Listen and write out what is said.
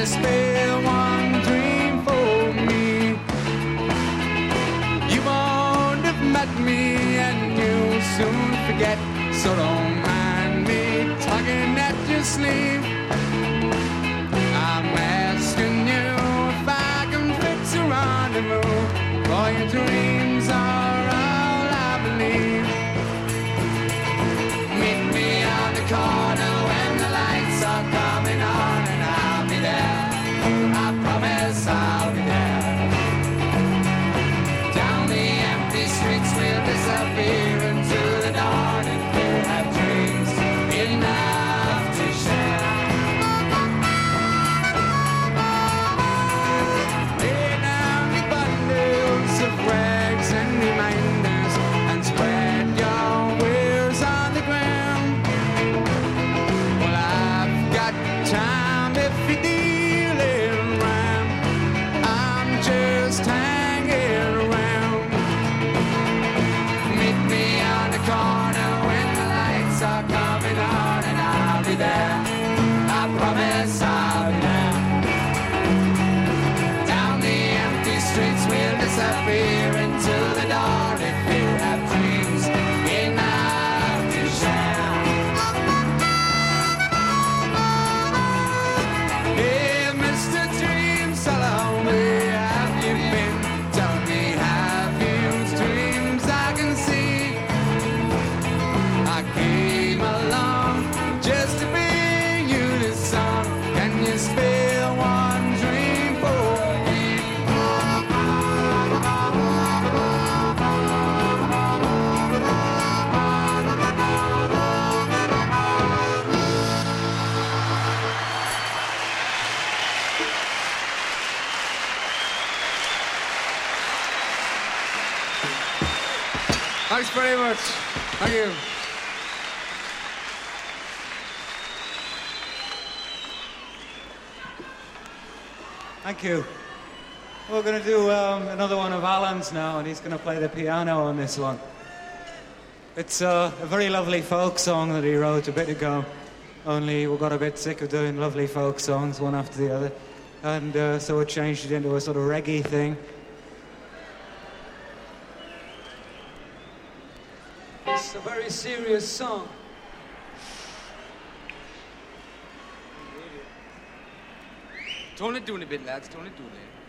you spare one dream for me? You won't have met me and you'll soon forget, so don't mind me tugging at your sleeve. I'm asking you if I can fix a rendezvous, for your dreams are all I believe. Meet me on the corner when the lights are coming on, and I'll be there. I promise I'll be there. Down the empty streets we'll disappear into the dawn, and we'll have dreams enough to share. Lay down your bundles of rags and reminders and spread your wares on the ground. Well, I've got time if you're dealing round. I'm just hanging around. Meet me on the corner when the lights are coming on, and I'll be there. I promise I'll be there. Down the empty streets we'll disappear into the dawn if you have dreams enough to share. Hey, Mr. Dream Salon, where have you been? Tell me, have you dreams I can see? I came along just to bring you this song. Can you spare one dream for me? Thanks very much. Thank you. Thank you. We're going to do another one of Alan's now, and he's going to play the piano on this one. It's a very lovely folk song that he wrote a bit ago, only we got a bit sick of doing lovely folk songs one after the other, and so we changed it into a sort of reggae thing. It's a very serious song. Tone it down a bit, lads. Tone it down.